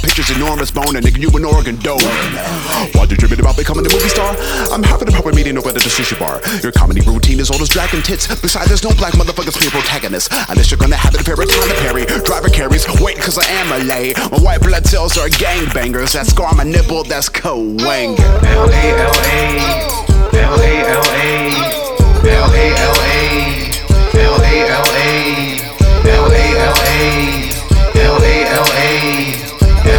picture's enormous bone, and nigga, you an organ dope. While you're dreaming about becoming a movie star, I'm having a proper meeting over at the sushi bar. Your comedy routine is old as dragon tits. Besides, there's no black motherfuckers be protagonists. Unless you're gonna have it appear a Tyler Perry. Driver carries, wait, cause I am a lay. My white blood cells are gangbangers. That scar on my nipple, that's co-wang. L-A-L-A, L-A-L-A.